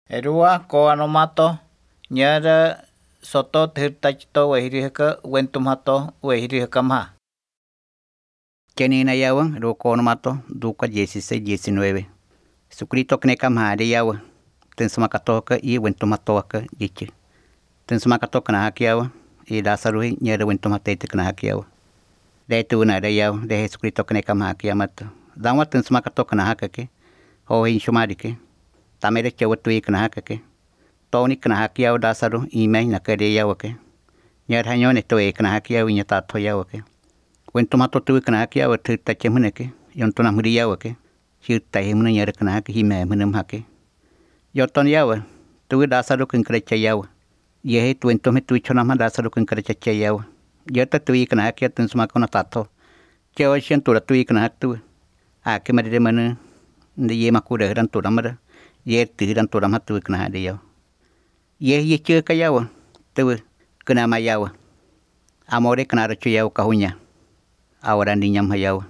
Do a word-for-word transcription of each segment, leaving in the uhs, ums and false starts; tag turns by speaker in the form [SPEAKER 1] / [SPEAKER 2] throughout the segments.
[SPEAKER 1] Erua ko anomato nyara soto tirtachto wehirika wentumato wehirika ma.
[SPEAKER 2] Kenina yawa roko anomato duka dieciséis diecinueve. Sukrito kneka mahari yawa. Tensumakatoka i wentumatoka dichi. Tensumakatoka na hakiawa i dasaruhi nyara wentumatete kana hakiawa. Detu na yawa de Jesucristo kneka mahakiamata. Danwa tensumakatoka na hakake. Ho hinshumarike. Tamere chawatu ikna hakake. Toni kana hakiawa dasaru ime na kare yawa ke. Nyara hanyone to ikna hakiawa nyata to yawa ke. Wentumato tu kana hakiawa tu tachemuneke. Yontona muri yawa ke. Shirta himuna nyara kana haki hime munum hake. Yoton yawa tu dasaru konkrecha yawa. Yehe tu entome tu chonama dasaru konkrecha yawa. Yota tu ikna hakia tensumakona tato. Chewa shentura tu ikna haktu. Ake madire manu ye makura hiran turamara. Ye tiran turam tu ikna hade yawa. Ye ye che kayawa tu kena mayawa. Amore kena rachu yawa kahunya. Awara ninyam hayawa.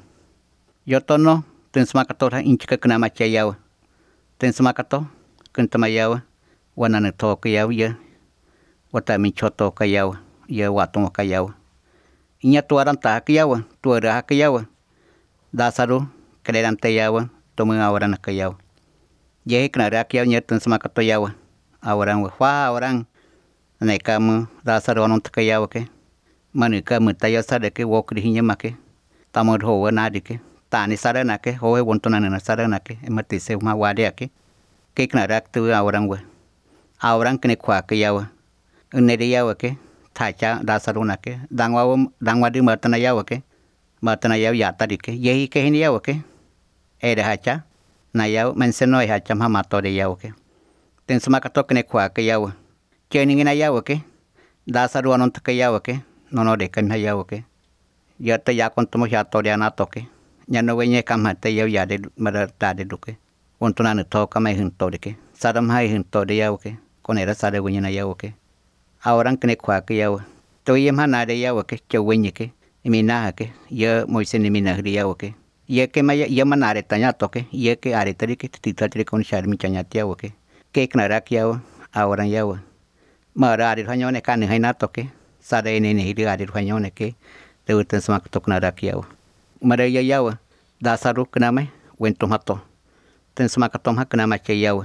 [SPEAKER 2] Yotono tensumakatoh inchika kena macha yawa. Tensumakatoh kentama yawa. Wanana to kayawa ya. Wata minchoto kayawa. Ya watong kayawa. Inya tuaran ta kayawa. Tuara kayawa. Dasaru keleran tayawa. Tomo awaran kayawa. Ye kena rakyau nya tensumakatoh yawa. Awaran wa awaran. Nekamu dasaru anon kayawa ke. Manuka mutaya sadake wokri hinya make. Tamod ho nadike. Tani sarana ke ho wontona na sarana ke. Ematise ma wade ke. Ke kena rak tu awaran wa. Awaran kene kwa kayawa. Unede yawa ke. Tacha dasaru na ke. Dangwa dangwa di matana yawa ke. Matana yawa yata dike. Yehi ke hini yawa ke. Ede hacha. Na yawa mensenoi hacha ma matore yawa ke. Tensumakatoh kene kwa kayawa. Cheningina yawa ke. Dasaru anon kayawa ke. Nono de kan hayawa ke. Yata ya kontomo ya tore anato ke. Nyano wenye kama te yawa yade mara tade duke. Wontona no to kama hunto de ke. Sadam hai hunto de yawa ke. Konera sade wenye na yawa ke. Awaran kene kwa kayawa. To yem hanade yawa ke. Che wenye ke. Imina ke. Ye moise ni mina hri yawa ke. Ye ke maya ye manare tanya to ke. Ye ke are tari ke tita tari kon sharmi chanya yawa ke. Ke knarak yawa. Awaran yawa. Mara ari hanyone kan haina to ke. Sada ini ni hiri ari hanyone ke. Te tensumakatoh knarak yawa. Mara ya yawa. Dasaru kname wentumato. Tensumakatoh ha knama che yawa.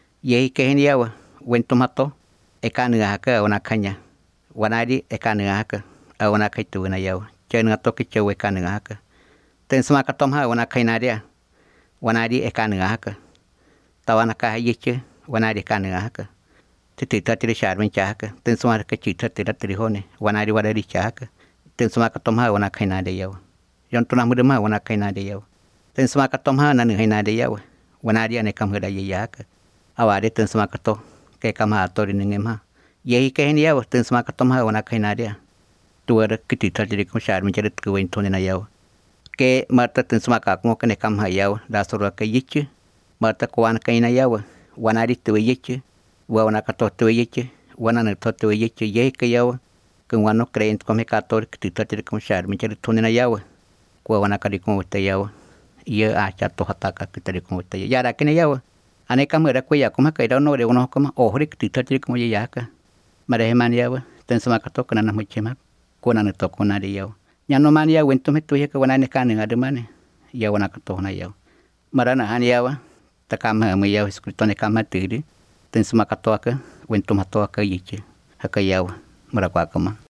[SPEAKER 2] Ye ke hin yawa. Wentumato. Ekanu haka ona kanya. Wanadi ekanu haka. Ona kaitu na yawa. Chenu to ke chewe kanu haka. Tensumakatoh ha ona kainaria. Wanadi ekanu haka. Tawana ka yiche. Wanadi kanu haka. Titi tatiri sharmin chaka. Tensumakatoh chita tira trihone. Wanadi wadari chaka. Tensumakatoh ha ona kainade yawa. Yontona mudema wana kainade yawa. Tensumakatoh ha nanu hainade yawa. Wanadi ane kamhada yaka. Awade tensumakatoh ke kama atori ningema. Yehi ke hin yawa tensumakatoh ha wana kainade. Tuara kiti tatiri kon sharmin charit kuwen tonina yawa. Ke marta tensumakakmo kene kamha yawa. Dasura ke yiche. Marta kuwan kaina yawa. Wanadi tuwe yiche. Wanakatoh tuwe yiche. Wananu to tuwe yiche yehi ke yawa. Kung wano kreyent kome kator kiti tatiri kon sharmin charit tonina yawa. Kwa wanakari kon wate yawa. Ia acha to hataka kitari kon wate. Yara kene yawa. Ane kamera kwe ya kuma kaida no re uno kama ohri kiti tatiri kon yaka. Mareheman yawa. Tensumakatoh kana na muchema. Kona no to kona de yawa. Nyano man yawa wentume tu yaka wanane kane ademane. Ya wanakatoh na yawa. Marana han yawa. Takama mu yawa skriptone kama tiri. Tensumakatoh ka wentumato ka yiche. Haka yawa. Mara kwa kama.